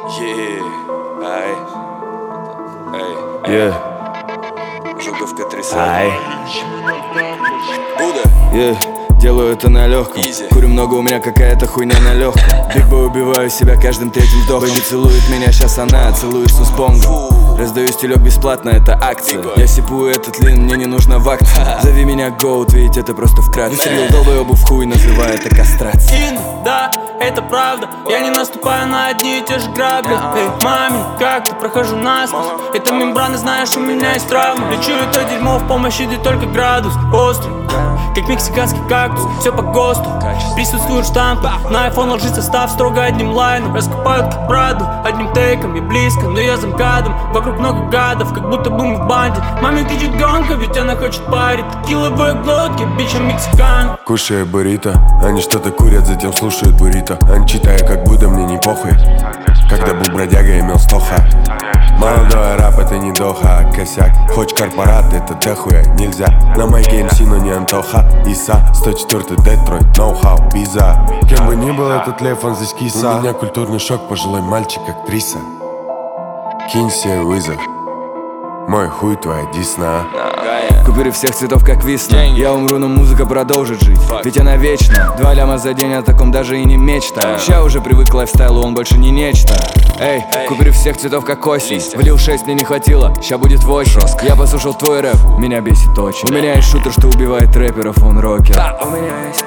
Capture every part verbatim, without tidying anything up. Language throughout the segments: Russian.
Yeah, ай, эй, Yeah, Жуковка трясет. ай, Буда, yeah. Делаю это на легком. Easy. Курю много, у меня какая-то хуйня на легком. Биг-бой убиваю себя каждым третьим вдохом. Не целует меня, сейчас она целуешься с понгом. Раздаю стилек бесплатно, это акция. Я сипу этот лин, мне не нужна вакция. Зови меня гоут, ведь это просто вкратце. Выстрелил долбоебу в хуй, называя это кастрацией. Да, это правда, я не наступаю на одни и те же грабли. Эй, маме, как ты, прохожу насквозь. Это мембрана, знаешь, у меня есть травма. Лечу это дерьмо, в помощь идет только градус острый, как мексиканский кактус, все по ГОСТу. Присутствуют штампы, на айфон ложится став строго одним лайном. Раскупают как правду, одним тейком. Я близко, но я замкадом. Вокруг много гадов, как будто бы мы в банде. Маме кричит громко, ведь она хочет парить. Текиловые глотки, бича мексикан. Кушая буррито, они что-то курят, затем слушают буррито. Они читают, как будто мне не похуй. Когда был бродяга, имел стоха. Молодой рап, это не доха, а косяк. Хочешь корпорат, это дохуя нельзя. На майке МС, но не Антоха. Иса, сто четвёртый Детройт, ноу-хау, биза. Кем бы ни был этот лев, он здесь киса. У меня культурный шок, пожилой мальчик, актриса. Кинь себе вызов. Мой хуй твоя десна. Купили всех цветов, как весна. Я умру, но музыка продолжит жить. Ведь она вечна. Два ляма за день, о таком даже и не мечта. Ща уже привык к лайфстайлу, он больше не нечто. Эй, купили всех цветов, как осень. Влил шесть, мне не хватило, ща будет восемь. Я послушал твой рэп, меня бесит очень. У меня есть шутер, что убивает рэперов, он рокер. У меня есть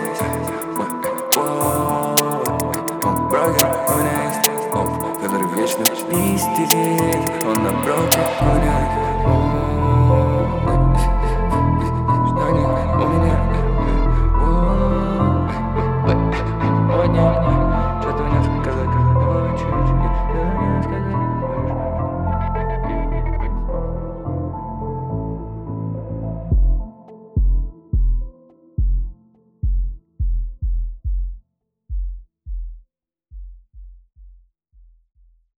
он брокер, у меня есть который вечно истерит. Он на брокер, у меня